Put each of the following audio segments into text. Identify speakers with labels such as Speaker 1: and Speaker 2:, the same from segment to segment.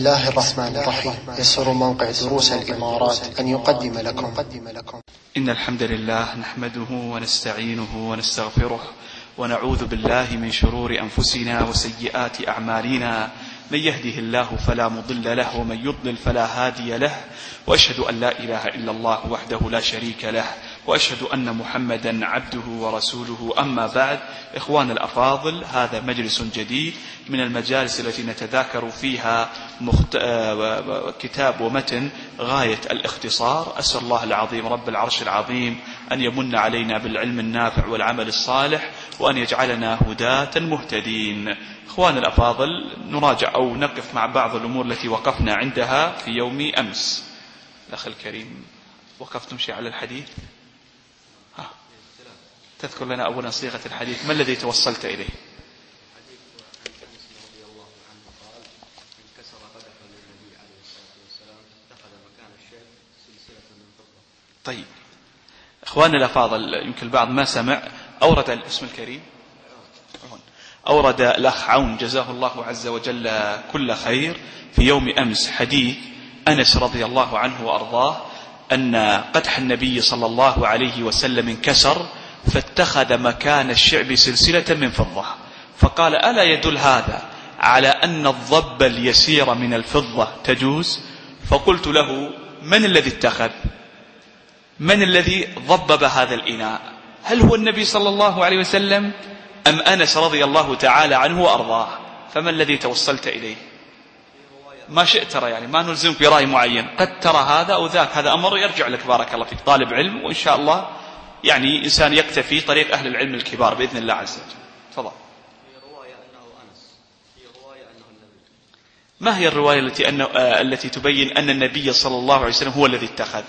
Speaker 1: الله الرحمن الرحيم. يسر موقع دروس الإمارات أن يقدم لكم
Speaker 2: إن الحمد لله نحمده ونستعينه ونستغفره ونعوذ بالله من شرور أنفسنا وسيئات أعمالنا. من يهده الله فلا مضل له ومن يضلل فلا هادي له، وأشهد أن لا إله إلا الله وحده لا شريك له، وأشهد أن محمدا عبده ورسوله. أما بعد، إخوان الأفاضل، هذا مجلس جديد من المجالس التي نتذاكر فيها كتاب ومتن غاية الاختصار. أسأل الله العظيم رب العرش العظيم أن يمن علينا بالعلم النافع والعمل الصالح، وأن يجعلنا هداة مهتدين. إخوان الأفاضل، نراجع أو نقف مع بعض الأمور التي وقفنا عندها في يوم أمس. الأخ الكريم، وقفتم شيء على الحديث؟ تذكر لنا أولا صيغة الحديث، ما الذي توصلت إليه؟ طيب إخواننا الأفاضل، يمكن البعض ما سمع، أورد الاسم الكريم، أورد الأخ عون جزاه الله عز وجل كل خير في يوم أمس حديث أنس رضي الله عنه وأرضاه أن قدح النبي صلى الله عليه وسلم انكسر فاتخذ مكان الشعب سلسلة من فضة، فقال: ألا يدل هذا على أن الضب اليسير من الفضة تجوز؟ فقلت له: من الذي اتخذ؟ من الذي ضبب هذا الإناء؟ هل هو النبي صلى الله عليه وسلم أم أنس رضي الله تعالى عنه وأرضاه؟ فما الذي توصلت إليه؟ ما شئت ترى، يعني ما نلزمك برأي معين، قد ترى هذا أو ذاك، هذا أمر يرجع لك بارك الله فيك، طالب علم، وإن شاء الله يعني إنسان يكتفي طريق أهل العلم الكبار بإذن الله عز وجل. تفضل. ما هي الرواية التي تبين أن النبي صلى الله عليه وسلم هو الذي اتخذ؟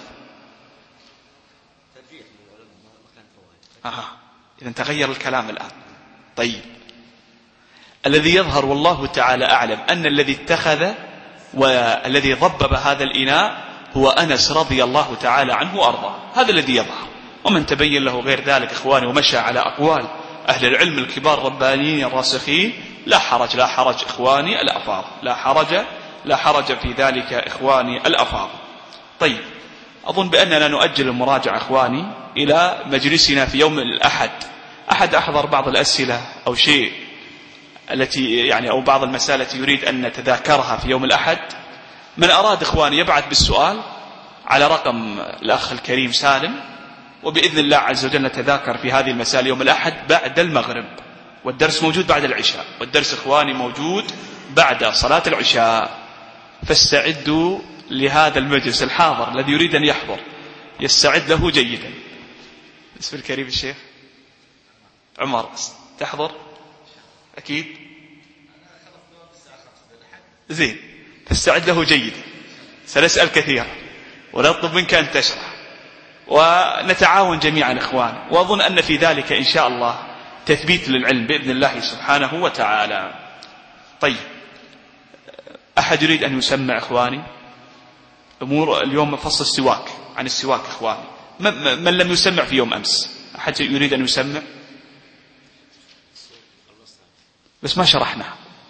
Speaker 2: إذن تغير الكلام الآن. طيب، الذي يظهر والله تعالى أعلم أن الذي اتخذ والذي ضبب هذا الإناء هو أنس رضي الله تعالى عنه وأرضاه، هذا الذي يظهر. ومن تبين له غير ذلك إخواني ومشى على أقوال أهل العلم الكبار الربانيين الراسخين، لا حرج إخواني الأفاضل، لا حرج في ذلك إخواني الأفاضل. طيب، أظن بأننا نؤجل المراجعة إخواني إلى مجلسنا في يوم الأحد. أحد أحضر بعض الأسئلة أو شيء أو بعض المسائل التي يريد أن نتذاكرها في يوم الأحد؟ من أراد إخواني يبعث بالسؤال على رقم الأخ الكريم سالم، وبإذن الله عز وجل نتذاكر في هذه المسائل يوم الأحد بعد المغرب، والدرس موجود بعد العشاء، والدرس إخواني موجود بعد صلاة العشاء. فاستعدوا لهذا المجلس، الحاضر الذي يريد أن يحضر يستعد له جيدا. اسم الكريم الشيخ عمر، تحضر أكيد؟ زين، فاستعد له جيدا، سنسأل كثيرا ونطلب منك أن تشرح، ونتعاون جميعا إخوان، وأظن أن في ذلك إن شاء الله تثبيت للعلم بإذن الله سبحانه وتعالى. طيب، أحد يريد أن يسمع إخواني؟ أمور اليوم فصل السواك، عن السواك إخواني، من لم يسمع في يوم أمس؟ أحد يريد أن يسمع؟ بس ما شرحنا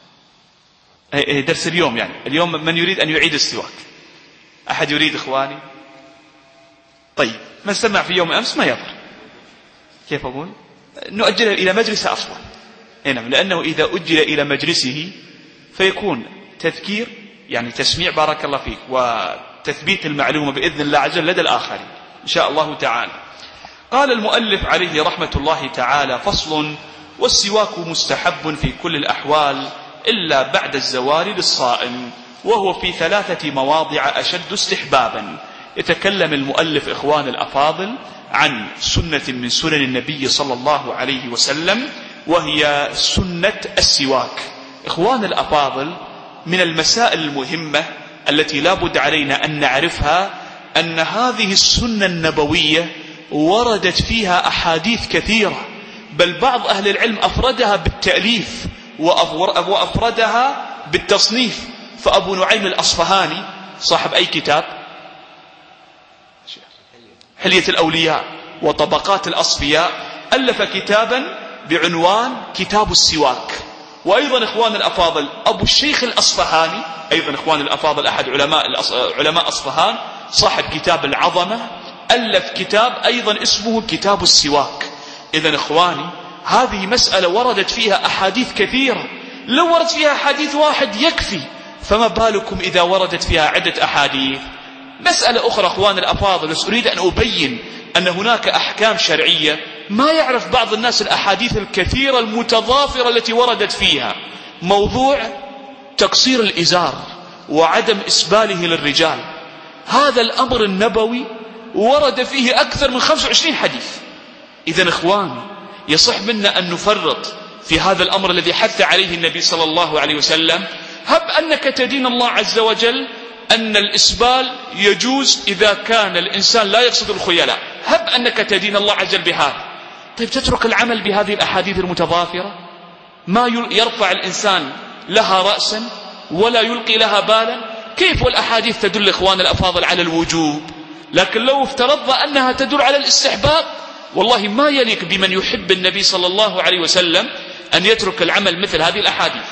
Speaker 2: درس اليوم، يعني اليوم من يريد أن يعيد السواك؟ أحد يريد إخواني؟ طيب، من سمع في يوم أمس ما يضر. كيف أقول؟ نؤجله إلى مجلسه أفضل، لأنه إذا أجل إلى مجلسه فيكون تذكير، يعني تسميع بارك الله فيك، وتثبيت المعلومة بإذن الله عز وجل لدى الآخرين إن شاء الله تعالى. قال المؤلف عليه رحمة الله تعالى: فصل: والسواك مستحب في كل الأحوال إلا بعد الزوال للصائم، وهو في 3 مواضع أشد استحبابا. يتكلم المؤلف إخوان الأفاضل عن سنة من سنن النبي صلى الله عليه وسلم، وهي سنة السواك. إخوان الأفاضل، من المسائل المهمة التي لا بد علينا أن نعرفها أن هذه السنة النبوية وردت فيها أحاديث كثيرة، بل بعض أهل العلم أفردها بالتأليف وأفردها بالتصنيف. فأبو نعيم الأصفهاني صاحب أي كتاب؟ حلية الأولياء وطبقات الأصفياء، ألف كتابا بعنوان كتاب السواك. وأيضا إخوان الأفاضل، أبو الشيخ الأصفهاني أيضا إخوان الأفاضل أحد علماء أصفهان صاحب كتاب العظمة، ألف كتاب أيضا اسمه كتاب السواك. إذن إخواني هذه مسألة وردت فيها أحاديث كثيرة، لو ورد فيها حديث واحد يكفي، فما بالكم إذا وردت فيها عدة أحاديث. مسألة أخرى إخوان الأفاضل، بس أريد أن أبين أن هناك أحكام شرعية ما يعرف بعض الناس الأحاديث الكثيرة المتضافرة التي وردت فيها. موضوع تقصير الإزار وعدم إسباله للرجال، هذا الأمر النبوي ورد فيه أكثر من 25 حديث. إذن إخوان يصح منا أن نفرط في هذا الأمر الذي حث عليه النبي صلى الله عليه وسلم. هب أنك تدين الله عز وجل أن الإسبال يجوز إذا كان الإنسان لا يقصد الخيلاء، هب أنك تدين الله عز وجل بهذا، طيب تترك العمل بهذه الأحاديث المتضافرة ما يرفع الإنسان لها رأسا ولا يلقي لها بالا؟ كيف والأحاديث تدل إخوان الأفاضل على الوجوب؟ لكن لو افترضنا أنها تدل على الاستحباب، والله ما يليق بمن يحب النبي صلى الله عليه وسلم أن يترك العمل مثل هذه الأحاديث.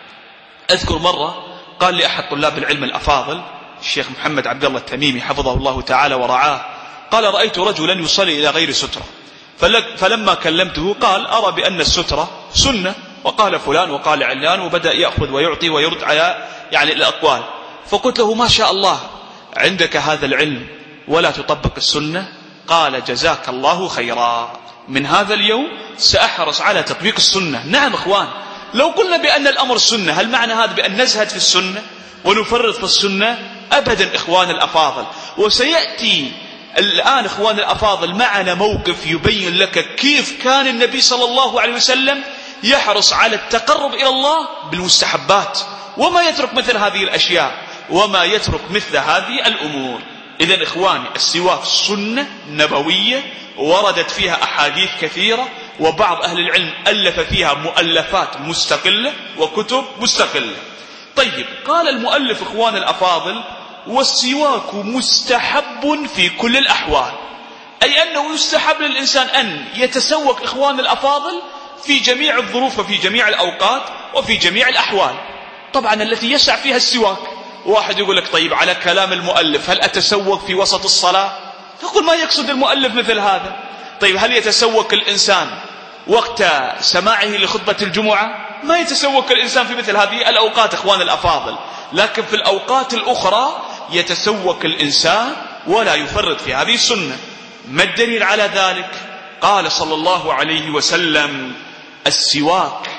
Speaker 2: أذكر مرة قال لي أحد طلاب العلم الأفاضل الشيخ محمد عبد الله التميمي حفظه الله تعالى ورعاه، قال رأيت رجلا يصلي إلى غير سترة، فلما كلمته قال أرى بأن السترة سنة، وقال فلان وقال علان، وبدأ يأخذ ويعطي ويرد على الأقوال. فقلت له ما شاء الله عندك هذا العلم ولا تطبق السنة؟ قال جزاك الله خيرا، من هذا اليوم سأحرص على تطبيق السنة. نعم إخوان، لو قلنا بأن الأمر السنة، هل معنى هذا بأن نزهد في السنة ونفرط في السنة؟ أبدا إخوان الأفاضل. وسيأتي الآن إخوان الأفاضل معنا موقف يبين لك كيف كان النبي صلى الله عليه وسلم يحرص على التقرب إلى الله بالمستحبات، وما يترك مثل هذه الأشياء وما يترك مثل هذه الأمور. إذن إخواني السواك سنة نبوية وردت فيها أحاديث كثيرة، وبعض أهل العلم ألف فيها مؤلفات مستقلة وكتب مستقلة. طيب قال المؤلف إخوان الأفاضل والسواك مستحب في كل الأحوال، أي أنه يستحب للإنسان أن يتسوك إخوان الأفاضل في جميع الظروف وفي جميع الأوقات وفي جميع الأحوال، طبعا التي يسع فيها السواك. واحد يقول لك طيب على كلام المؤلف هل أتسوك في وسط الصلاة؟ تقول ما يقصد المؤلف مثل هذا. طيب هل يتسوك الإنسان وقت سماعه لخطبة الجمعة؟ ما يتسوك الإنسان في مثل هذه الأوقات إخوان الأفاضل، لكن في الأوقات الأخرى يتسوك الإنسان ولا يفرط في هذه السنة. ما الدليل على ذلك؟ قال صلى الله عليه وسلم السواك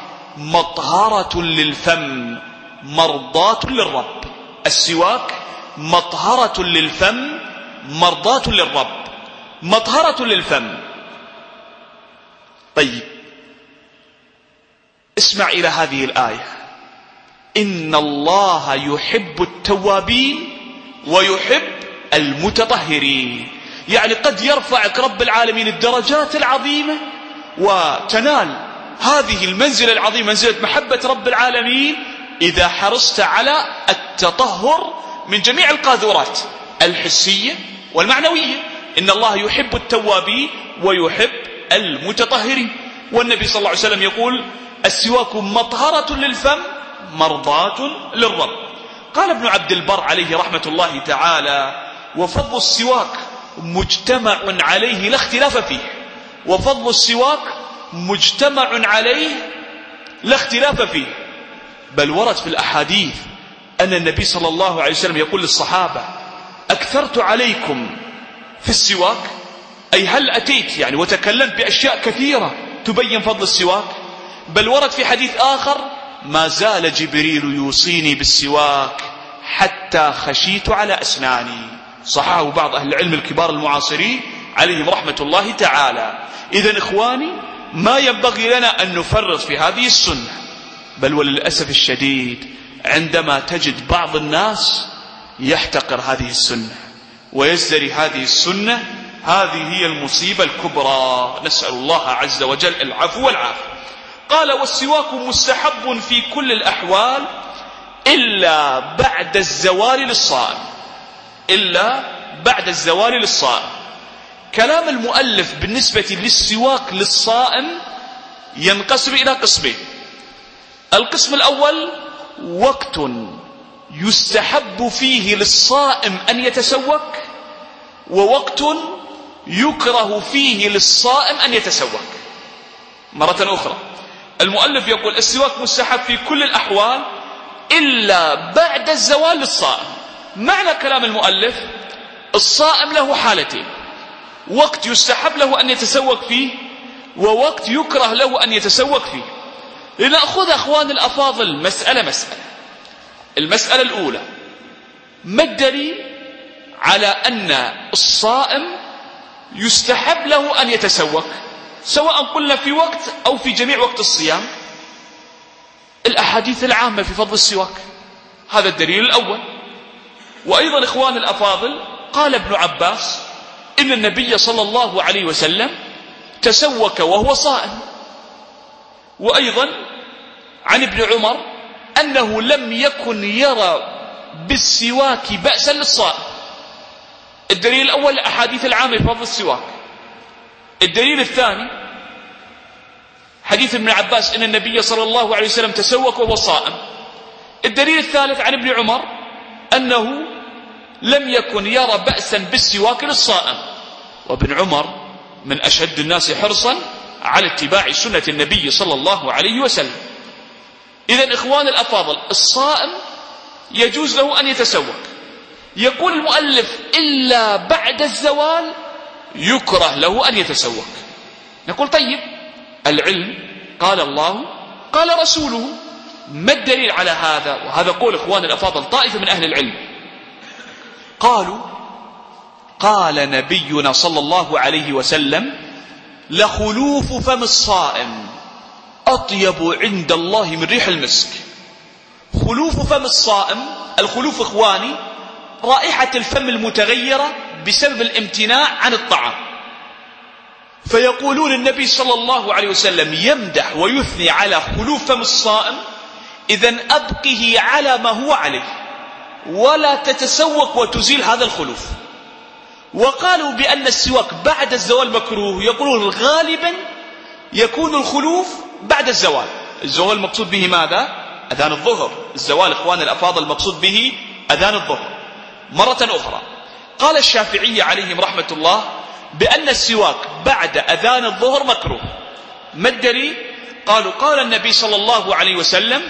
Speaker 2: مطهرة للفم مرضاة للرب. السواك مطهرة للفم مرضاة للرب، مطهرة للفم. طيب اسمع إلى هذه الآية، إن الله يحب التوابين ويحب المتطهرين. يعني قد يرفعك رب العالمين الدرجات العظيمة وتنال هذه المنزلة العظيمة، منزلة محبة رب العالمين، إذا حرصت على التطهر من جميع القاذورات الحسية والمعنوية. إن الله يحب التوابين ويحب المتطهرين. والنبي صلى الله عليه وسلم يقول السواك مطهرة للفم مرضاة للرب. قال ابن عبد البر عليه رحمة الله تعالى وفضل السواك مجتمع عليه لا اختلاف فيه. وفضل السواك مجتمع عليه لا اختلاف فيه، بل ورد في الأحاديث أن النبي صلى الله عليه وسلم يقول للصحابة أكثرت عليكم في السواك، أي هل أتيت وتكلمت بأشياء كثيرة تبين فضل السواك. بل ورد في حديث آخر ما زال جبريل يوصيني بالسواك حتى خشيت على أسناني. صححه بعض أهل العلم الكبار المعاصرين عليهم رحمة الله تعالى. إذن إخواني ما ينبغي لنا أن نفرط في هذه السنة، بل وللأسف الشديد عندما تجد بعض الناس يحتقر هذه السنة ويزدري هذه السنة، هذه هي المصيبة الكبرى. نسأل الله عز وجل العفو والعافية. قال والسواك مستحب في كل الأحوال إلا بعد الزوال للصائم. إلا بعد الزوال للصائم. كلام المؤلف بالنسبة للسواك للصائم ينقسم إلى قسمين. القسم الأول وقت يستحب فيه للصائم أن يتسوك، ووقت يكره فيه للصائم أن يتسوك. مرة أخرى المؤلف يقول السواك مستحب في كل الأحوال إلا بعد الزوال للصائم. معنى كلام المؤلف الصائم له حالتين: وقت يستحب له أن يتسوك فيه، ووقت يكره له أن يتسوك فيه. لنأخذ أخوان الأفاضل مسألة. المسألة الأولى: ما الدليل على أن الصائم يستحب له أن يتسوك، سواء قلنا في وقت أو في جميع وقت الصيام؟ الأحاديث العامة في فضل السواك، هذا الدليل الأول. وأيضا إخوان الأفاضل قال ابن عباس إن النبي صلى الله عليه وسلم تسوك وهو صائم. وأيضا عن ابن عمر أنه لم يكن يرى بالسواك بأسا للصائم. الدليل الأول الأحاديث العامة في فضل السواك. الدليل الثاني حديث ابن عباس إن النبي صلى الله عليه وسلم تسوك وهو صائم. الدليل الثالث عن ابن عمر أنه لم يكن يرى بأسا بالسواك للصائم. وابن عمر من أشد الناس حرصا على اتباع سنة النبي صلى الله عليه وسلم. إذن إخوان الأفاضل الصائم يجوز له أن يتسوك. يقول المؤلف إلا بعد الزوال يكره له أن يتسوك. نقول طيب العلم قال الله قال رسوله، ما الدليل على هذا؟ وهذا قول إخوان الأفاضل طائفة من أهل العلم، قالوا قال نبينا صلى الله عليه وسلم: لخلوف فم الصائم أطيب عند الله من ريح المسك. خلوف فم الصائم، الخلوف إخواني رائحة الفم المتغيرة بسبب الامتناع عن الطعام. فيقولون النبي صلى الله عليه وسلم يمدح ويثني على خلوف فم الصائم: إذن أبقه على ما هو عليه ولا تتسوك وتزيل هذا الخلوف. وقالوا بأن السواك بعد الزوال مكروه، يقولون غالبا يكون الخلوف بعد الزوال. الزوال المقصود به ماذا؟ أذان الظهر. الزوال إخوان الأفاضل المقصود به أذان الظهر. مرة أخرى قال الشافعي عليهم رحمة الله بأن السواك بعد أذان الظهر مكروه. ما الدليل؟ قالوا قال النبي صلى الله عليه وسلم: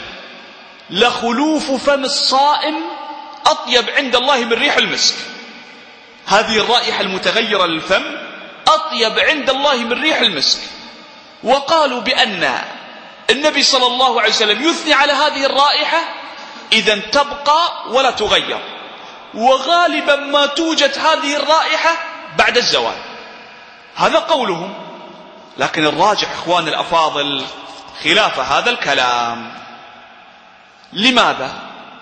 Speaker 2: لخلوف فم الصائم أطيب عند الله من ريح المسك. هذه الرائحة المتغيرة للفم أطيب عند الله من ريح المسك. وقالوا بأن النبي صلى الله عليه وسلم يثني على هذه الرائحة إذن تبقى ولا تغير، وغالبا ما توجد هذه الرائحة بعد الزوال. هذا قولهم، لكن الراجح إخوان الأفاضل خلاف هذا الكلام. لماذا؟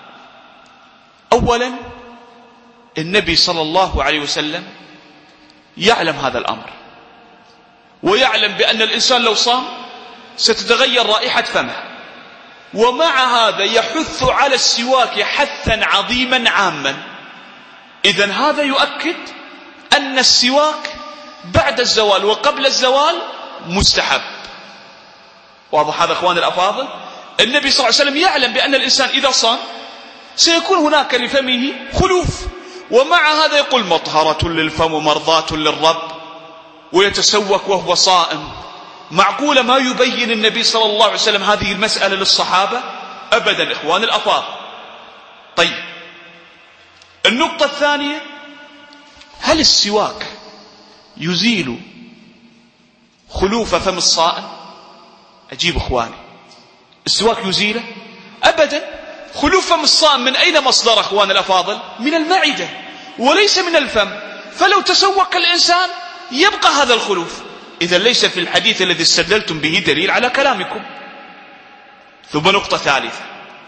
Speaker 2: أولا النبي صلى الله عليه وسلم يعلم هذا الأمر، ويعلم بأن الإنسان لو صام ستتغير رائحة فمه، ومع هذا يحث على السواك حثا عظيما عاما. إذن هذا يؤكد أن السواك بعد الزوال وقبل الزوال مستحب. واضح هذا أخوان الأفاضل؟ النبي صلى الله عليه وسلم يعلم بأن الإنسان إذا صام سيكون هناك لفمه خلوف، ومع هذا يقول مطهرة للفم ومرضاة للرب، ويتسوك وهو صائم. معقولة ما يبين النبي صلى الله عليه وسلم هذه المسألة للصحابة؟ أبدا إخوان الأفاضل. طيب النقطة الثانية: هل السواك يزيل خلوف فم الصائم؟ أجيب إخواني، السواك يزيله؟ أبدا. خلوف فم الصائم من أين مصدر أخوان الأفاضل؟ من المعدة وليس من الفم، فلو تسوك الإنسان يبقى هذا الخلوف. إذا ليس في الحديث الذي استدللتم به دليل على كلامكم. ثم نقطة ثالثة: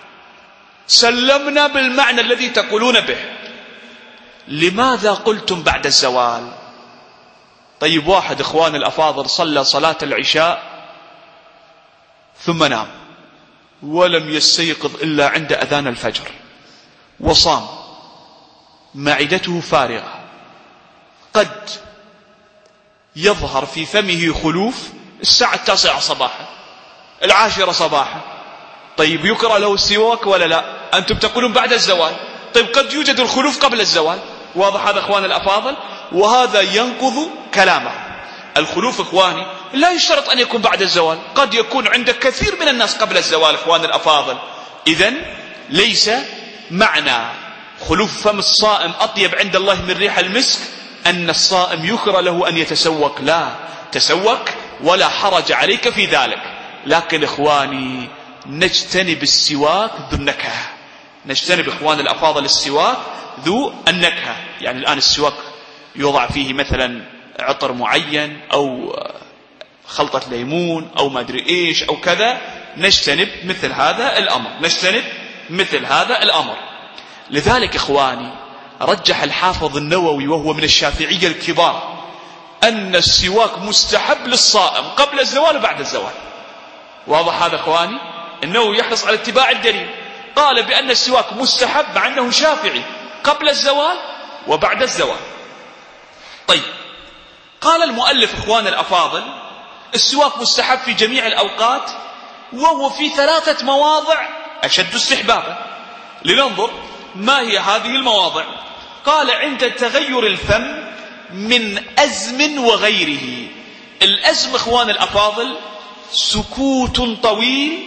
Speaker 2: سلمنا بالمعنى الذي تقولون به، لماذا قلتم بعد الزوال؟ طيب واحد إخوان الأفاضل صلى صلاة العشاء ثم نام ولم يستيقظ إلا عند أذان الفجر، وصام، معدته فارغة، قد يظهر في فمه خلوف الساعة 9 صباحا، 10 صباحا. طيب يكره له السواك ولا لا؟ أنتم تقولون بعد الزوال. طيب قد يوجد الخلوف قبل الزوال. واضح هذا أخوان الأفاضل؟ وهذا ينقض كلامه. الخلوف إخواني لا يشترط أن يكون بعد الزوال، قد يكون عند كثير من الناس قبل الزوال إخوان الأفاضل. إذن ليس معنى خلوف فم الصائم أطيب عند الله من ريح المسك أن الصائم يكره له أن يتسوك. لا، تسوك ولا حرج عليك في ذلك. لكن إخواني نجتنب السواك ذو النكهة، نجتنب إخوان الأفاضل السواك ذو النكهة. يعني الآن السواك يوضع فيه مثلا عطر معين أو خلطة ليمون أو ما أدري إيش أو كذا، نجتنب مثل هذا الأمر، نجتنب مثل هذا الأمر. لذلك إخواني رجح الحافظ النووي وهو من الشافعية الكبار أن السواك مستحب للصائم قبل الزوال وبعد الزوال. واضح هذا إخواني؟ النووي يحرص على اتباع الدليل، قال بأن السواك مستحب مع أنه شافعي قبل الزوال وبعد الزوال. طيب قال المؤلف إخوان الأفاضل السواك مستحب في جميع الأوقات، وهو في 3 مواضع أشد استحبابا. لننظر ما هي هذه المواضع. قال عند تغير الفم من أزم وغيره. الأزم إخوان الأفاضل سكوت طويل،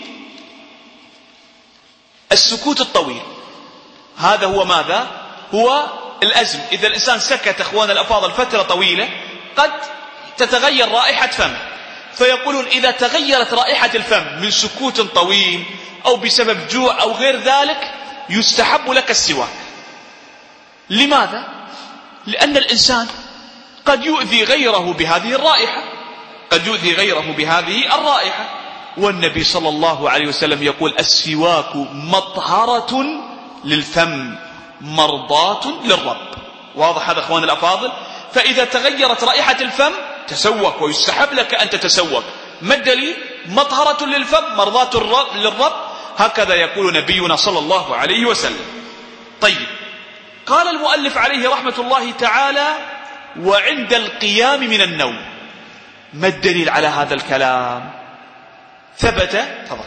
Speaker 2: السكوت الطويل هذا هو ماذا؟ هو الأزم. إذا الإنسان سكت إخوان الأفاضل فترة طويلة قد تتغير رائحة فم، فيقولون إذا تغيرت رائحة الفم من سكوت طويل أو بسبب جوع أو غير ذلك يستحب لك السواك. لماذا؟ لأن الإنسان قد يؤذي غيره بهذه الرائحة، قد يؤذي غيره بهذه الرائحة. والنبي صلى الله عليه وسلم يقول السواك مطهرة للفم مرضاة للرب. واضح هذا أخوان الأفاضل؟ فإذا تغيرت رائحة الفم تسوك ويستحب لك أن تتسوك. ما الدليل؟ مطهرة للفم مرضاة للرب، هكذا يقول نبينا صلى الله عليه وسلم. طيب قال المؤلف عليه رحمة الله تعالى وعند القيام من النوم. ما الدليل على هذا الكلام؟ ثبت تفضل.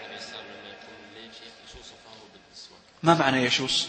Speaker 2: ما معنى يشوص؟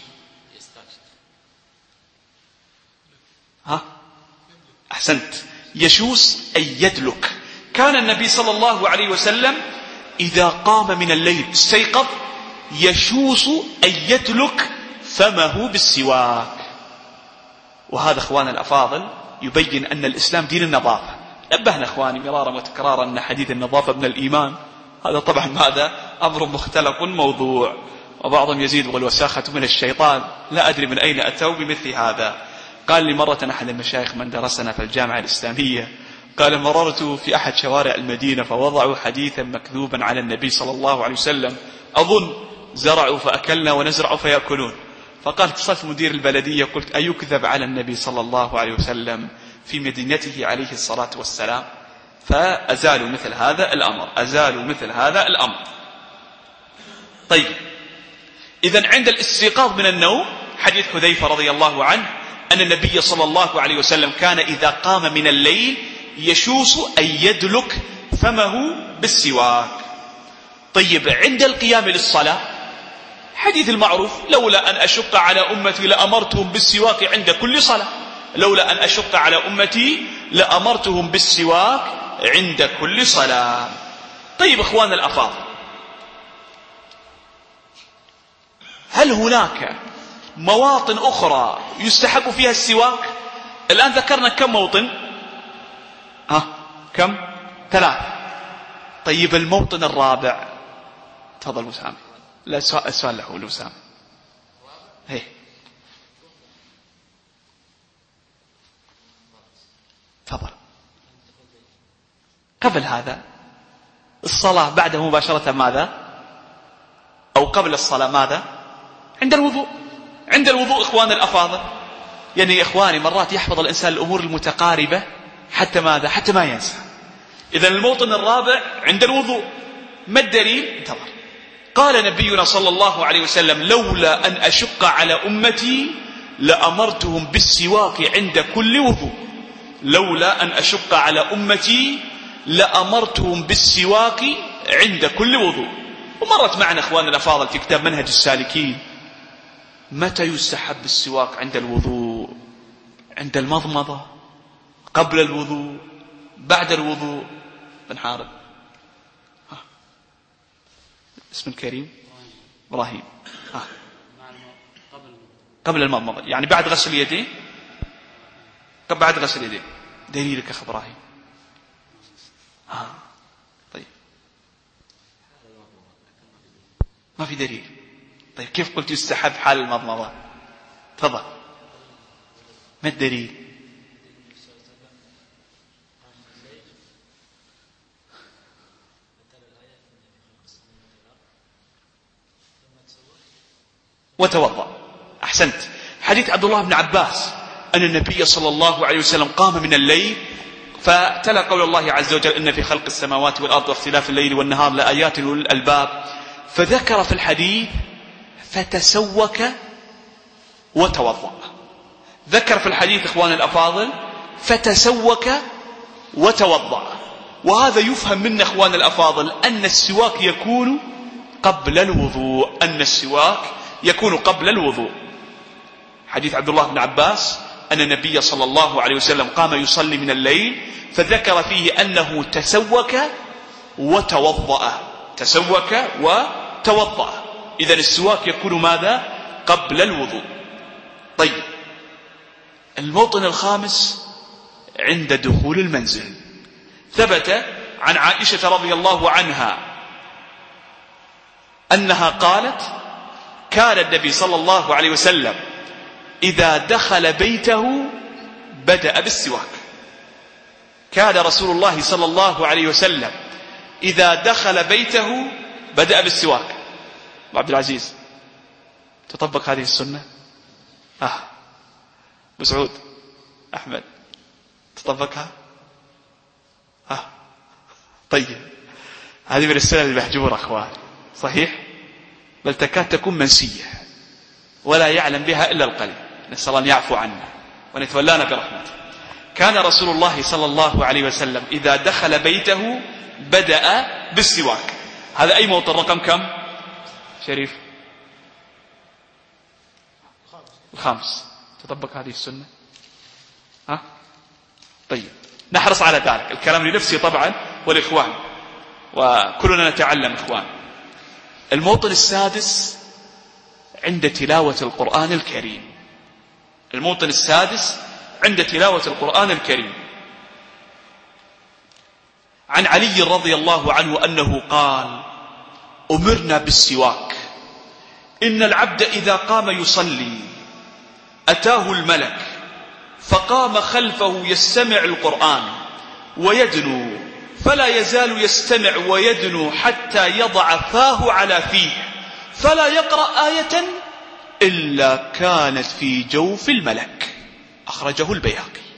Speaker 2: ها أحسنت، يشوص أي يدلك. كان النبي صلى الله عليه وسلم إذا قام من الليل استيقظ يشوص أي يدلك فمه بالسواك. وهذا أخوان الأفاضل يبين أن الإسلام دين النظافة. نبهنا أخواني مرارا وتكرارا أن حديث النظافة من الإيمان، هذا طبعا ماذا؟ أمر مختلق موضوع، وبعضهم يزيد والوساخة من الشيطان. لا أدري من أين أتوا بمثل هذا. قال لي مرة أحد المشايخ من درسنا في الجامعة الإسلامية، قال مررت في أحد شوارع المدينة فوضعوا حديثا مكذوبا على النبي صلى الله عليه وسلم، أظن زرعوا فأكلنا ونزرع فيأكلون. فقال اتصلت مدير البلدية قلت أيكذب على النبي صلى الله عليه وسلم في مدينته عليه الصلاة والسلام؟ فأزالوا مثل هذا الأمر، أزالوا مثل هذا الأمر. طيب إذن عند الاستيقاظ من النوم حديث حذيفة رضي الله عنه أن النبي صلى الله عليه وسلم كان إذا قام من الليل يشوص أي يدلك فمه بالسواك. طيب عند القيام للصلاة حديث المعروف لولا أن أشق على أمتي لأمرتهم بالسواك عند كل صلاة، لولا أن أشق على أمتي لأمرتهم بالسواك عند كل صلاة. طيب إخوان الأفاضل، هل هناك مواطن أخرى يستحب فيها السواك؟ الآن ذكرنا كم موطن؟ كم؟ 3. طيب الموطن الرابع، تفضل مسامي. لا السؤال له مسامي. هي تفضل. قبل هذا الصلاة، بعده مباشرة ماذا؟ أو قبل الصلاة ماذا؟ عند الوضوء. عند الوضوء إخوان الأفاضل، يعني إخواني مرات يحفظ الإنسان الأمور المتقاربة حتى ماذا؟ حتى ما ينسى. إذن الموطن الرابع عند الوضوء. ما الدليل؟ انتظر. قال نبينا صلى الله عليه وسلم لولا أن أشق على أمتي لأمرتهم بالسواك عند كل وضوء. لولا أن أشق على أمتي لأمرتهم بالسواك عند كل وضوء. ومرت معنا أخواننا الأفاضل في كتاب منهج السالكين متى يستحب السواك عند الوضوء، عند المضمضة، قبل الوضوء، بعد الوضوء. بن حارب اسم الكريم إبراهيم. قبل المضمضة يعني بعد غسل اليدين، بعد غسل اليدين. دليلك أخ إبراهيم؟ طيب ما في دليل. طيب كيف قلت يستحب حال المضمضة؟ تفضل، ما الدليل؟ وتوضأ. أحسنت. حديث عبد الله بن عباس أن النبي صلى الله عليه وسلم قام من الليل فتلا قول الله عز وجل إن في خلق السماوات والأرض واختلاف الليل والنهار لآيات لأولي الألباب، فذكر في الحديث فتسوك وتوضأ. ذكر في الحديث إخوان الأفاضل فتسوك وتوضأ. وهذا يفهم منا إخوان الأفاضل أن السواك يكون قبل الوضوء، أن السواك يكون قبل الوضوء. حديث عبد الله بن عباس أن النبي صلى الله عليه وسلم قام يصلي من الليل فذكر فيه أنه تسوك وتوضأ، تسوك وتوضأ. إذن السواك يكون ماذا؟ قبل الوضوء. طيب الموطن الخامس عند دخول المنزل. ثبت عن عائشة رضي الله عنها أنها قالت كان النبي صلى الله عليه وسلم إذا دخل بيته بدأ بالسواك. كان رسول الله صلى الله عليه وسلم إذا دخل بيته بدأ بالسواك. عبد العزيز تطبق هذه السنة؟ أبو سعود، أحمد تطبقها؟ طيب هذه من السنة المحجورة أخوان، صحيح؟ بل تكاد تكون منسية ولا يعلم بها إلا القلب. نسأل الله أن يعفو عنا ونتولانا برحمته. كان رسول الله صلى الله عليه وسلم إذا دخل بيته بدأ بالسواك. هذا أي موطن رقم كم شريف؟ الخامس. تطبق هذه السنة؟ طيب نحرص على ذلك. الكلام لنفسي طبعا والإخوان، وكلنا نتعلم إخوان. الموطن السادس عند تلاوة القرآن الكريم. الموطن السادس عند تلاوة القرآن الكريم. عن علي رضي الله عنه أنه قال أمرنا بالسواك، إن العبد إذا قام يصلي أتاه الملك فقام خلفه يستمع القرآن ويدنو، فلا يزال يستمع ويدنو حتى يضع فاه على فيه، فلا يقرأ آية إلا كانت في جوف الملك. أخرجه البيهقي.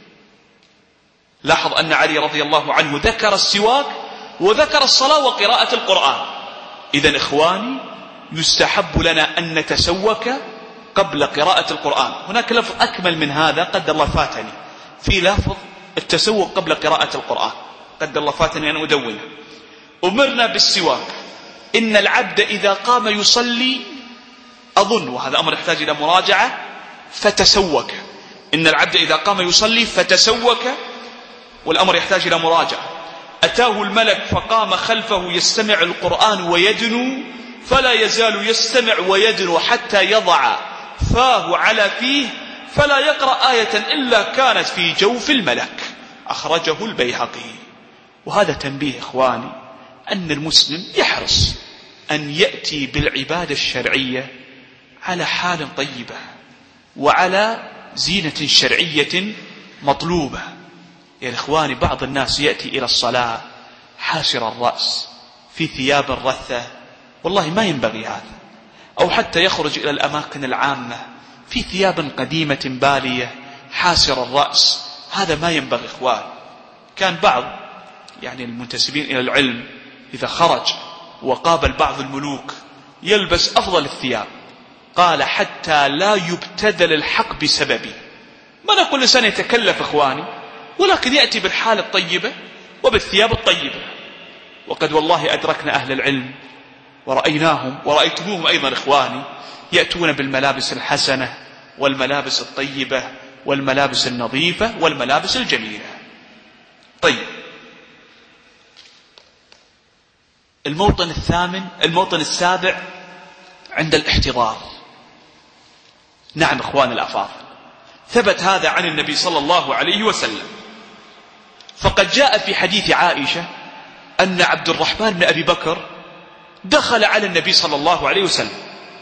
Speaker 2: لاحظ أن علي رضي الله عنه ذكر السواك وذكر الصلاة وقراءة القرآن. إذن إخواني يستحب لنا أن نتسوك قبل قراءة القرآن. هناك لفظ أكمل من هذا قدر الله فاتني، في لفظ التسوك قبل قراءة القرآن قدر الله فاتني أن أدونه. أمرنا بالسواك، إن العبد إذا قام يصلي، أظن وهذا أمر يحتاج إلى مراجعة، فتسوك. إن العبد إذا قام يصلي فتسوك، والأمر يحتاج إلى مراجعة. أتاه الملك فقام خلفه يستمع القرآن ويدنو، فلا يزال يستمع ويدنو حتى يضع فاه على فيه، فلا يقرأ آية إلا كانت في جوف الملك. أخرجه البيهقي. وهذا تنبيه إخواني أن المسلم يحرص أن يأتي بالعبادة الشرعية على حال طيبة وعلى زينة شرعية مطلوبة. يا إخواني بعض الناس يأتي إلى الصلاة حاسر الرأس في ثياب رثة، والله ما ينبغي هذا. أو حتى يخرج إلى الأماكن العامة في ثياب قديمة بالية حاسر الرأس، هذا ما ينبغي إخوان. كان بعض المنتسبين إلى العلم إذا خرج وقابل بعض الملوك يلبس أفضل الثياب، قال حتى لا يبتدل الحق بسببي. ما نقول الإنسان يتكلف إخواني، ولكن يأتي بالحال الطيبة وبالثياب الطيبة. وقد والله أدركنا أهل العلم ورأيتموهم أيضا إخواني يأتون بالملابس الحسنة والملابس الطيبة والملابس النظيفة والملابس الجميلة. طيب، الموطن السابع عند الاحتضار. نعم إخوان الأفاضل، ثبت هذا عن النبي صلى الله عليه وسلم، فقد جاء في حديث عائشة أن عبد الرحمن بن أبي بكر دخل على النبي صلى الله عليه وسلم،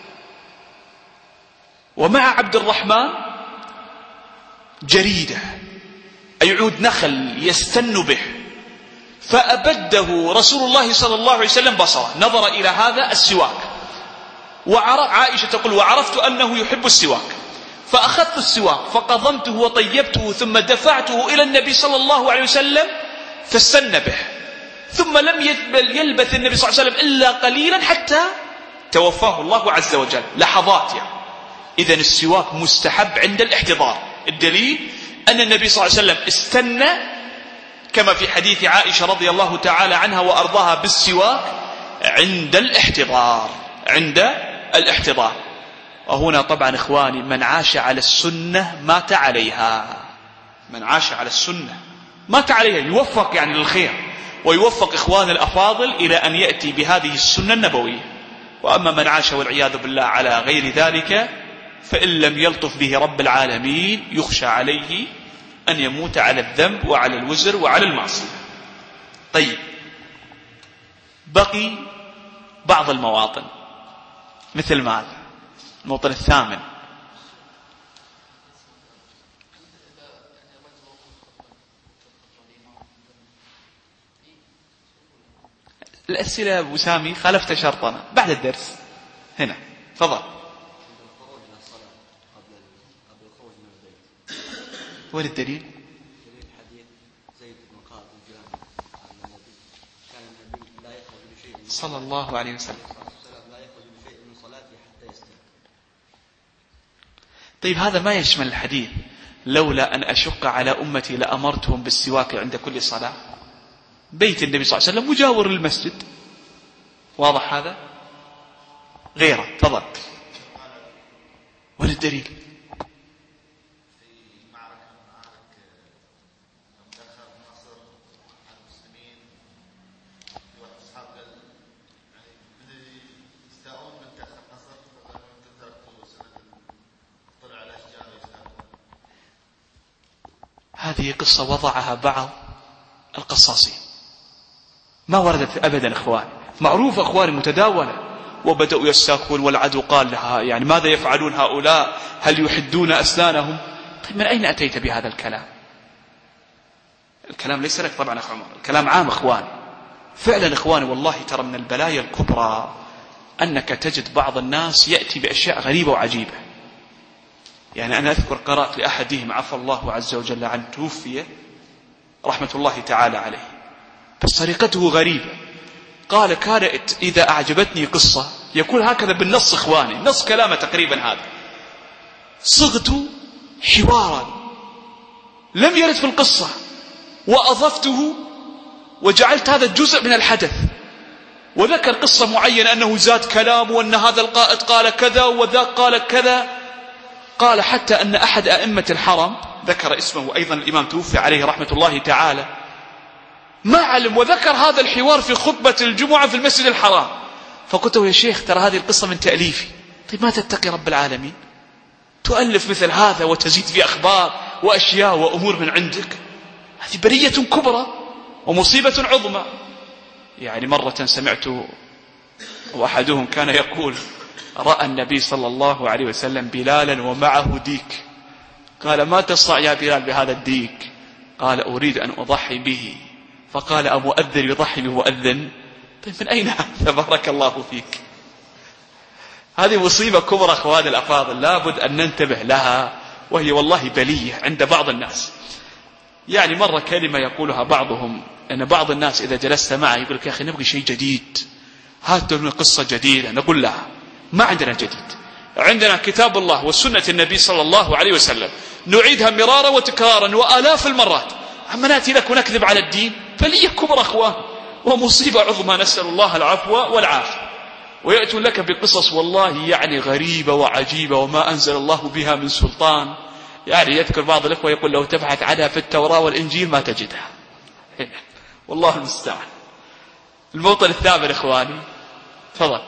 Speaker 2: ومع عبد الرحمن جريدة أي عود نخل يستن به، فأبده رسول الله صلى الله عليه وسلم بصره، نظر إلى هذا السواك، عائشة تقول وعرفت أنه يحب السواك، فأخذت السواك فقضمته وطيبته ثم دفعته إلى النبي صلى الله عليه وسلم فاستن به، ثم لم يلبث النبي صلى الله عليه وسلم إلا قليلا حتى توفاه الله عز وجل، لحظات يعني. إذن السواك مستحب عند الاحتضار. الدليل أن النبي صلى الله عليه وسلم استنى كما في حديث عائشة رضي الله تعالى عنها وأرضاها بالسواك عند الاحتضار. وهنا طبعا إخواني من عاش على السنة مات عليها، يوفق يعني للخير، ويوفق إخوان الأفاضل إلى أن يأتي بهذه السنة النبوية. وأما من عاش والعياذ بالله على غير ذلك فإن لم يلطف به رب العالمين يخشى عليه أن يموت على الذنب وعلى الوزر وعلى المعصية. طيب، بقي بعض المواطن مثل ماذا؟ الموطن الثامن، الأسئلة يا أبو سامي خالفت شرطنا بعد الدرس. هنا تفضل. وين الدليل؟ صلى الله عليه وسلم. طيب، هذا ما يشمل الحديث لولا أن أشق على أمتي لأمرتهم بالسواك عند كل صلاة. بيت النبي صلى الله عليه وسلم مجاور للمسجد، واضح هذا؟ غيره تفضل. وين الدليل؟ هذه قصة وضعها بعض القصاصين، ما وردت أبدا إخوان، معروف أخواني متداولة. وبدأوا يستاكون والعدو قال لها يعني ماذا يفعلون هؤلاء؟ هل يحدون أسنانهم؟ طيب، من أين أتيت بهذا الكلام؟ الكلام ليس لك طبعا أخ عمر، الكلام عام إخواني. فعلا إخواني والله ترى من البلايا الكبرى أنك تجد بعض الناس يأتي بأشياء غريبة وعجيبة. يعني أنا أذكر قرأت لأحدهم عفى الله عز وجل عنه، توفي رحمة الله تعالى عليه، بس طريقته غريبة. قال كانت إذا أعجبتني قصة يقول هكذا بالنص إخواني، نص كلامه تقريبا هذا: صغت حوارا لم يرد في القصة وأضفته وجعلت هذا الجزء من الحدث، وذكر قصة معينة أنه زاد كلام وأن هذا القائد قال كذا وذاك قال كذا. قال حتى أن أحد أئمة الحرم ذكر اسمه أيضا، الإمام توفي عليه رحمة الله تعالى، ما علم وذكر هذا الحوار في خطبة الجمعة في المسجد الحرام. فقلت له يا شيخ ترى هذه القصة من تأليفي. طيب، ما تتقي رب العالمين تؤلف مثل هذا وتزيد في أخبار وأشياء وأمور من عندك؟ هذه برية كبرى ومصيبة عظمى. يعني مرة سمعت وأحدهم كان يقول رأى النبي صلى الله عليه وسلم بلالا ومعه ديك، قال ما تصنع يا بلال بهذا الديك؟ قال أريد أن أضحي به. فقال أمؤذن يضحي بمؤذن؟ طيب، من أين هذا؟ بارك الله فيك. هذه مصيبة كبرى أخوان الأفاضل، لابد أن ننتبه لها، وهي والله بلية عند بعض الناس. يعني مرة كلمة يقولها بعضهم، أن بعض الناس إذا جلست معه يقول لك يا أخي نبغي شيء جديد، هات لنا قصة جديدة. نقول لها ما عندنا جديد، عندنا كتاب الله وسنة النبي صلى الله عليه وسلم، نعيدها مرارا وتكرارا وآلاف المرات. أما نأتي لك ونكذب على الدين؟ بلية كبرى أخوان ومصيبة عظمى، نسأل الله العفو والعافية. ويأتون لك بقصص والله يعني غريبة وعجيبة وما أنزل الله بها من سلطان. يعني يذكر بعض الإخوة يقول لو تبحث عنها في التوراة والإنجيل ما تجدها. والله المستعان. الموطن الثامن إخواني، تفضل.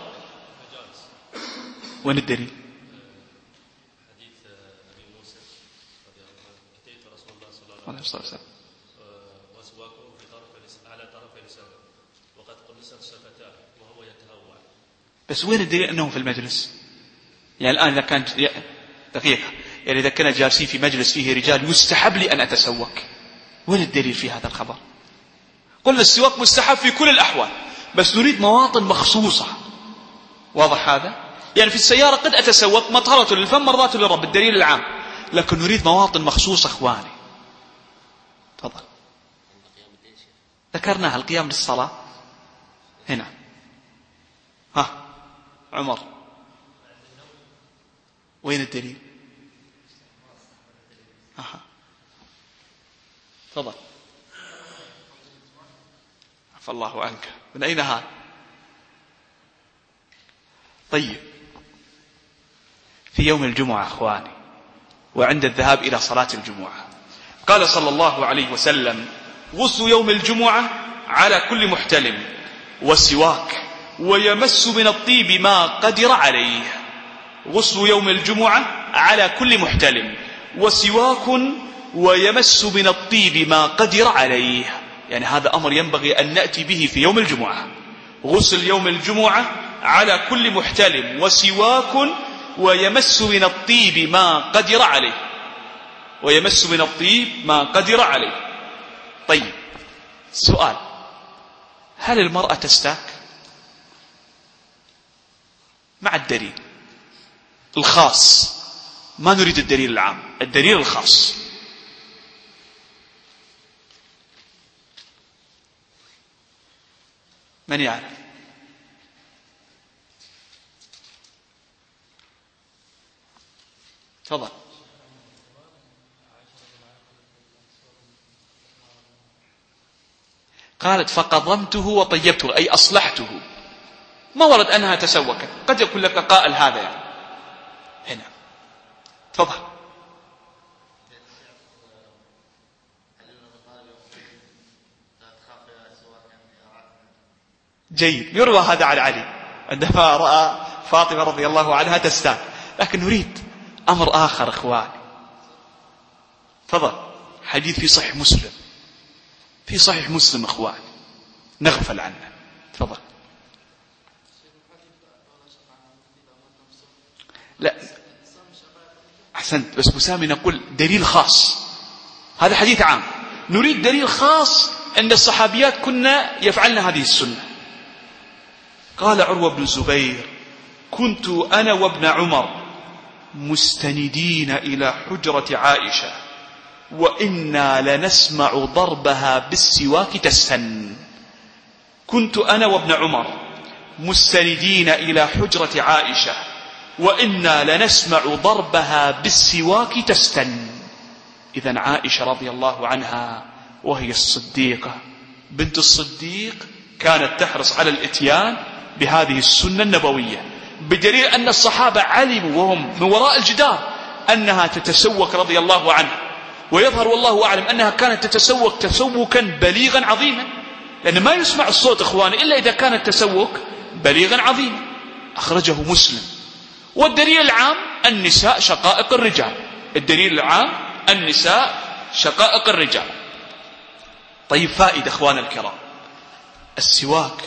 Speaker 2: وين الدليل؟
Speaker 3: حديث أبي موسى رضي الله عنه: أتيت رسول الله صلى الله عليه وسلم وسواكه على طرف لسانه وقد قلصت شفتاه وهو يتهوى.
Speaker 2: بس وين الدليل أنه في المجلس؟ يعني الآن إذا كان دقيقة، يعني إذا كنا جالسين في مجلس فيه رجال يستحب لي أن أتسوك، وين الدليل في هذا الخبر؟ قلنا السواك مستحب في كل الأحوال، بس نريد مواطن مخصوصة. واضح هذا؟ يعني في السيارة قد أتسوك مطهرة للفم مرضاة للرب، الدليل العام، لكن نريد مواطن مخصوصة إخواني. تفضل. ذكرناها القيام للصلاة هنا. ها عمر، وين الدليل؟ تفضل. عفى الله عنك، من أين هذا؟ طيب، في يوم الجمعة أخواني وعند الذهاب إلى صلاة الجمعة قال صلى الله عليه وسلم: غسل يوم الجمعة على كل محتلم وسواك ويمس من الطيب ما قدر عليه. غسل يوم الجمعة على كل محتلم وسواك ويمس من الطيب ما قدر عليه. يعني هذا أمر ينبغي أن نأتي به في يوم الجمعة. غسل يوم الجمعة على كل محتلم وسواك ويمس من الطيب ما قدر عليه. ويمس من الطيب ما قدر عليه. طيب، سؤال: هل المرأة تستاك؟ مع الدليل الخاص، ما نريد الدليل العام، الدليل الخاص. من يعرف؟ تفضل. قالت: فقضمته وطيبته، أي أصلحته. ما ورد أنها تسوكت، قد يكون لك قائل هذا يعني. هنا تفضل. جيد، يروى هذا عن علي عندما رأى فاطمة رضي الله عنها تستاك، لكن نريد أمر آخر إخواني. تفضل. حديث في صحيح مسلم، في صحيح مسلم إخواني، نغفل عنه. تفضل. لا أحسنت، بس مسامي نقول دليل خاص، هذا حديث عام، نريد دليل خاص أن الصحابيات كنا يفعلن هذه السنة. قال عروة بن الزبير: كنت أنا وابن عمر مستندين إلى حجرة عائشة وإنا لنسمع ضربها بالسواك تستن. كنت أنا وابن عمر مستندين إلى حجرة عائشة وإنا لنسمع ضربها بالسواك تستن. إذن عائشة رضي الله عنها وهي الصديقة بنت الصديق كانت تحرص على الإتيان بهذه السنة النبوية، بدليل أن الصحابة علموا وهم من وراء الجدار أنها تتسوك رضي الله عنها، ويظهر والله أعلم أنها كانت تتسوك تسوكا بليغا عظيما، لأن ما يسمع الصوت إخواني إلا إذا كان التسوك بليغا عظيما. أخرجه مسلم. والدليل العام: النساء شقائق الرجال. الدليل العام: النساء شقائق الرجال. طيب، فائدة إخوان الكرام: السواك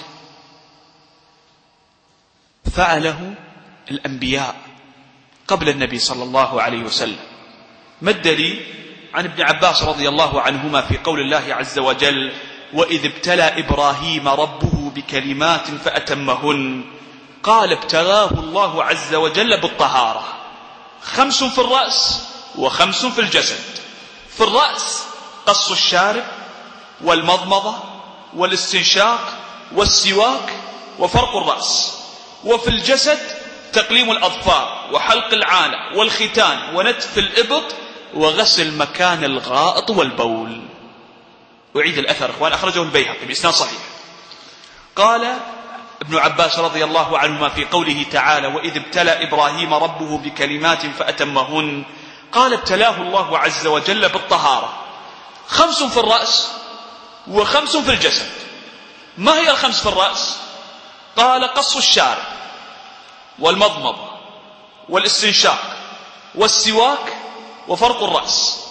Speaker 2: فعله الأنبياء قبل النبي صلى الله عليه وسلم. ما الدليل؟ عن ابن عباس رضي الله عنهما في قول الله عز وجل: وإذ ابتلى إبراهيم ربه بكلمات فأتمهن قال ابتلاه الله عز وجل بالطهارة، 5 في الرأس و5 في الجسد. في الرأس قص الشارب والمضمضة والاستنشاق والسواك وفرق الرأس، وفي الجسد تقليم الأظفار وحلق العانة والختان ونتف الإبط وغسل مكان الغائط والبول. أعيد الأثر إخوان، أخرجه البيهقي بإسناد صحيح. قال ابن عباس رضي الله عنهما في قوله تعالى: وإذ ابتلى إبراهيم ربه بكلمات فأتمهن، قال: ابتلاه الله عز وجل بالطهارة، 5 في الرأس و5 في الجسد. ما هي ال5 في الرأس؟ قال: قص الشارب والمضمضة والاستنشاق والسواك وفرق الرأس.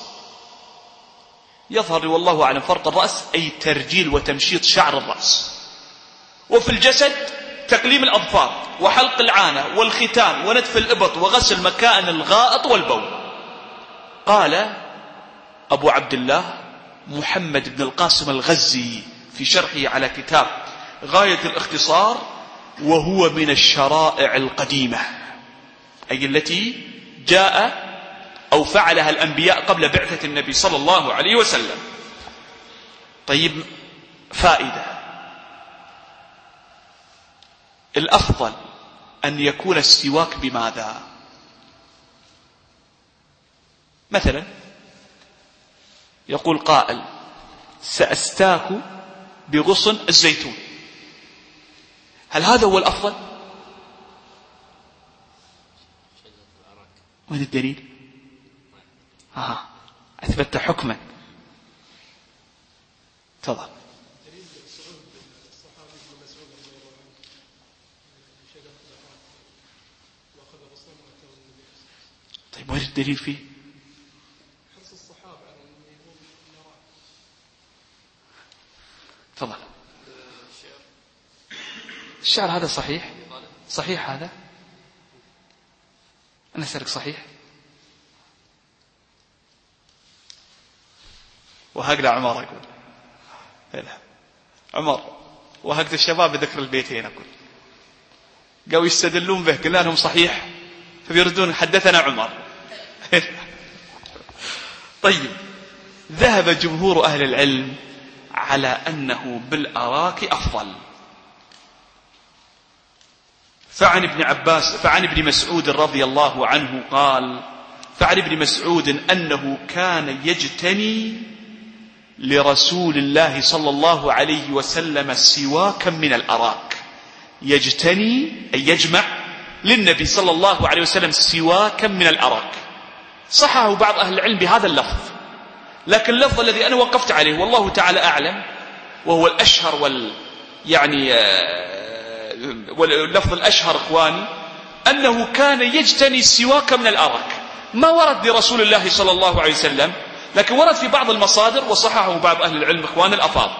Speaker 2: يظهر والله أعلم فرق الرأس أي ترجيل وتمشيط شعر الرأس. وفي الجسد تقليم الأظفار وحلق العانة والختان ونتف الإبط وغسل مكان الغائط والبول. قال أبو عبد الله محمد بن القاسم الغزي في شرحه على كتاب غاية الاختصار: وهو من الشرائع القديمة، أي التي جاء أو فعلها الأنبياء قبل بعثة النبي صلى الله عليه وسلم. طيب، فائدة: الأفضل أن يكون السواك بماذا؟ مثلا يقول قائل: سأستاك بغصن الزيتون، هل هذا هو الأفضل؟ وين الدليل؟ أثبت حكما. تفضل. طيب، وين الدليل فيه؟ تفضل. الشعر هذا صحيح؟ صحيح هذا؟ أنا أسألك، صحيح؟ وهكذا عمر أقول، لا عمر وهكذا الشباب بذكر البيتين أقول، قالوا يستدلون به، قلنا لهم صحيح فبيردون حدثنا عمر. طيب، ذهب جمهور أهل العلم على أنه بالأراك أفضل. فعن ابن مسعود رضي الله عنه قال: فعن ابن مسعود أنه كان يجتني لرسول الله صلى الله عليه وسلم سواكا من الأراك. يجتني أي يجمع للنبي صلى الله عليه وسلم سواكا من الأراك. صححه بعض أهل العلم بهذا اللفظ، لكن اللفظ الذي أنا وقفت عليه والله تعالى أعلم وهو الأشهر واللفظ الأشهر إخواني أنه كان يجتني السواك من الأراك. ما ورد لرسول الله صلى الله عليه وسلم، لكن ورد في بعض المصادر وصححه بعض أهل العلم إخوان الأفاضل.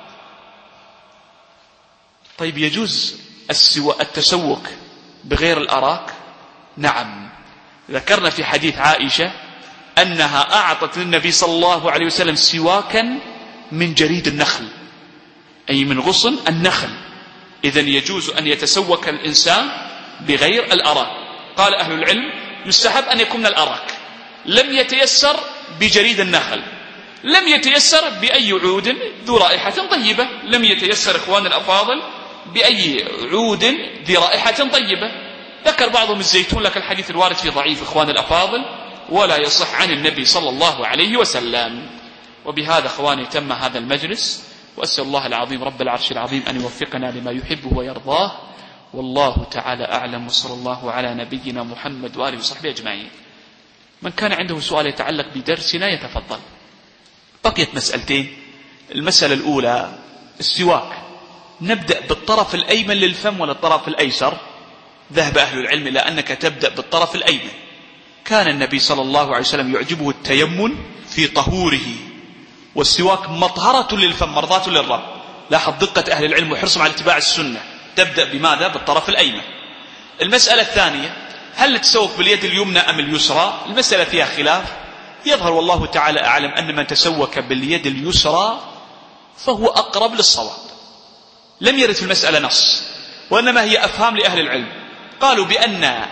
Speaker 2: طيب، يجوز التسوك بغير الأراك؟ نعم. ذكرنا في حديث عائشة أنها أعطت للنبي صلى الله عليه وسلم سواكا من جريد النخل، أي من غصن النخل. إذن يجوز أن يتسوك الإنسان بغير الأراك. قال أهل العلم: يستحب أن يكون من الأراك، لم يتيسر بجريد النخل، لم يتيسر بأي عود ذو رائحة طيبة، لم يتيسر إخوان الأفاضل بأي عود ذي رائحة طيبة. ذكر بعضهم الزيتون، لكن الحديث الوارد فيه ضعيف إخوان الأفاضل ولا يصح عن النبي صلى الله عليه وسلم. وبهذا إخواني تم هذا المجلس، وأسأل الله العظيم رب العرش العظيم أن يوفقنا لما يحبه ويرضاه، والله تعالى أعلم، وصلى الله على نبينا محمد وآله وصحبه أجمعين. من كان عنده سؤال يتعلق بدرسنا يتفضل. بقيت مسألتين. المسألة الأولى السواك، نبدأ بالطرف الأيمن للفم ولا الطرف الأيسر؟ ذهب أهل العلم إلى أنك تبدأ بالطرف الأيمن. كان النبي صلى الله عليه وسلم يعجبه التيمن في طهوره، والسواك مطهرة للفم مرضاة للرب. لاحظ دقة أهل العلم وحرصهم على اتباع السنة. تبدأ بماذا؟ بالطرف الأيمن. المسألة الثانية: هل تسوك باليد اليمنى أم اليسرى؟ المسألة فيها خلاف. يظهر والله تعالى أعلم أن من تسوك باليد اليسرى فهو أقرب للصواب. لم يرد في المسألة نص، وإنما هي أفهام لأهل العلم. قالوا بأن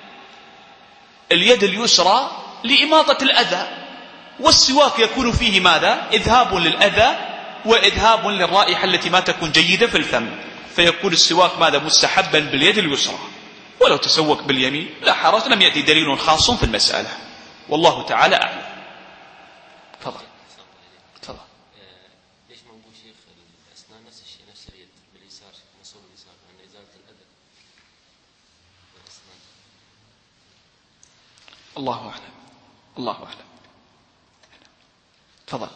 Speaker 2: اليد اليسرى لإماطة الأذى، والسواك يكون فيه ماذا؟ إذهاب للأذى وإذهاب للرائحة التي ما تكون جيدة في الفم، فيكون السواك ماذا؟ مستحبا باليد اليسرى. ولو تسوك باليمين لا حرج، لم يأتي دليل خاص في المسألة، والله تعالى أعلم. تفضل.
Speaker 4: ليش ما نقول شيخ
Speaker 3: الأسنان نفس الشيء، نفس اليد باليسار، مصوب اليسار، لأن إزالة الأذى بالأسنان.
Speaker 2: الله أعلم، الله أعلم. تفضل.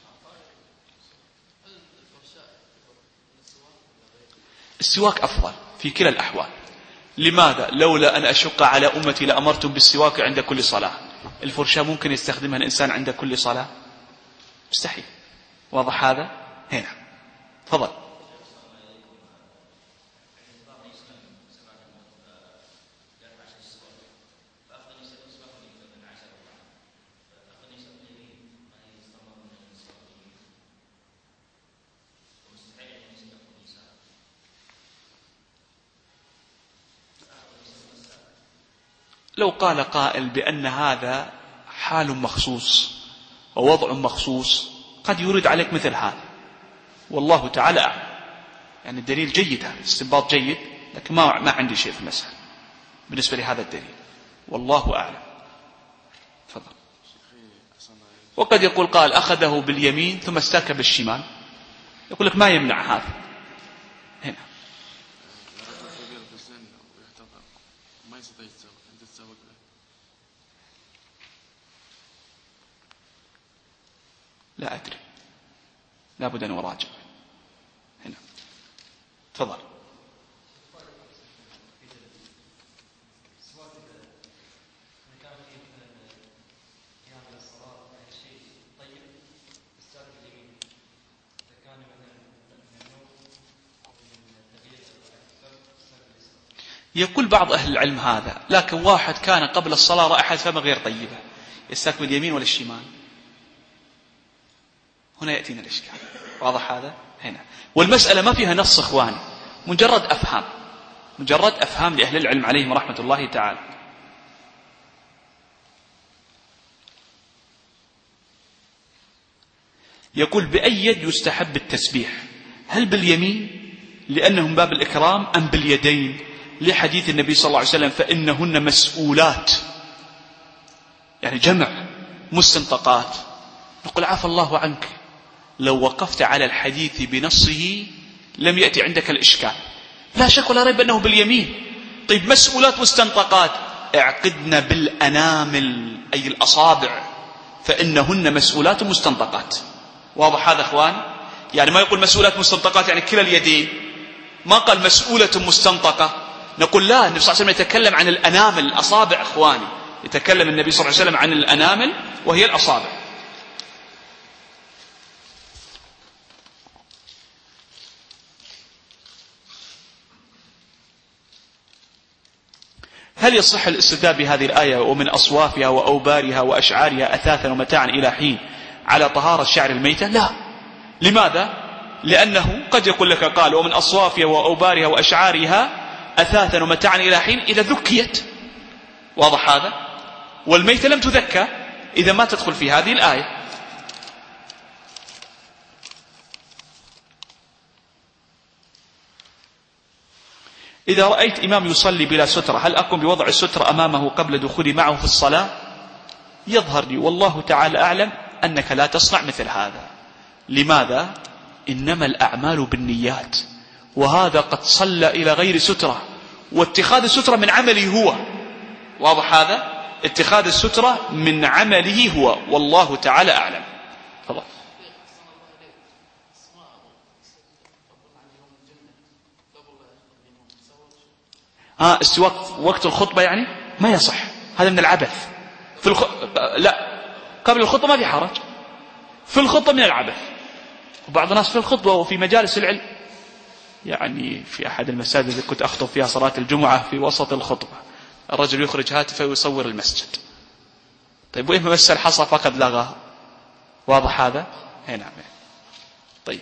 Speaker 2: السواك أفضل في كلا الأحوال. لماذا؟ لولا أن أشق على أمتي لأمرتم بالسواك عند كل صلاة. الفرشاة ممكن يستخدمها الإنسان عند كل صلاة؟ مستحيل. واضح هذا؟ هنا تفضل. لو قال قائل بأن هذا حال مخصوص ووضع مخصوص قد يرد عليك مثل هذا، والله تعالى أعلم. يعني الدليل جيد، هذا استنباط جيد، لكن ما عندي شيء في المسألة بالنسبة لهذا الدليل، والله أعلم. تفضل. وقد يقول قال أخذه باليمين ثم استاك بالشمال، يقول لك ما يمنع هذا. هنا لا أدري، لا بد أن أراجع. هنا تفضل. يقول بعض أهل العلم هذا، لكن واحد كان قبل الصلاة رائحة فم غير طيبة، يستاك باليمين ولا الشمال؟ هنا يأتينا الإشكال. واضح هذا؟ هنا. والمسألة ما فيها نص إخواني، مجرد أفهام، مجرد أفهام لأهل العلم عليهم رحمة الله تعالى. يقول بأي يد يستحب التسبيح؟ هل باليمين لأنه من باب الإكرام أم باليدين لحديث النبي صلى الله عليه وسلم فإنهن مسؤولات، يعني جمع مستنطقات؟ نقول عفى الله عنك، لو وقفت على الحديث بنصه لم يأتي عندك الإشكال، لا شك ولا ريب أنه باليمين. طيب مسؤولات مستنطقات، اعقدنا بالأنامل أي الأصابع فإنهن مسؤولات مستنطقات. واضح هذا أخوان؟ يعني ما يقول مسؤولات مستنطقات يعني كلا اليدين، ما قال مسؤولة مستنطقة. نقول لا، النبي صلى الله عليه وسلم يتكلم عن الأنامل الأصابع أخواني، يتكلم النبي صلى الله عليه وسلم عن الأنامل وهي الأصابع. هل يصح الاستدلال بهذه الآية ومن أصوافها وأوبارها وأشعارها أثاثا ومتاعا إلى حين على طهارة شعر الميتة؟ لا. لماذا؟ لأنه قد يقول لك قال ومن أصوافها وأوبارها وأشعارها أثاثا ومتاعا إلى حين إذا ذكيت. واضح هذا؟ والميتة لم تذكى، إذا ما تدخل في هذه الآية. إذا رأيت إمام يصلي بلا سترة هل أقوم بوضع السترة أمامه قبل دخولي معه في الصلاة؟ يظهر لي والله تعالى أعلم أنك لا تصنع مثل هذا. لماذا؟ إنما الأعمال بالنيات، وهذا قد صلى إلى غير سترة، واتخاذ السترة من عمله هو. واضح هذا؟ اتخاذ السترة من عمله هو، والله تعالى أعلم. فضل. استواء وقت الخطبة يعني ما يصح، هذا من العبث. لا، قبل الخطبة ما في حرج، في الخطبة من العبث. وبعض الناس في الخطبة وفي مجالس العلم، يعني في أحد المساجد اللي كنت أخطب فيها صلاة الجمعة في وسط الخطبة الرجل يخرج هاتفه ويصور المسجد. طيب وإن مس الحصى فقد لغى. واضح هذا؟ نعم. طيب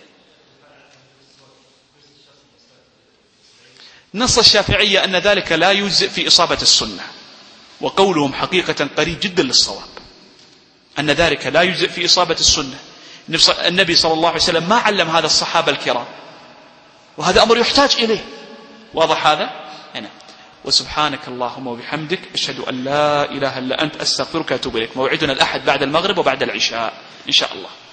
Speaker 2: نص الشافعية أن ذلك لا يجزئ في إصابة السنة، وقولهم حقيقة قريب جدا للصواب، أن ذلك لا يجزئ في إصابة السنة. النبي صلى الله عليه وسلم ما علم هذا الصحابة الكرام، وهذا أمر يحتاج إليه. واضح هذا؟ هنا. وسبحانك اللهم وبحمدك أشهد أن لا إله إلا أنت أستغفرك وأتوب إليك. موعدنا الأحد بعد المغرب وبعد العشاء إن شاء الله.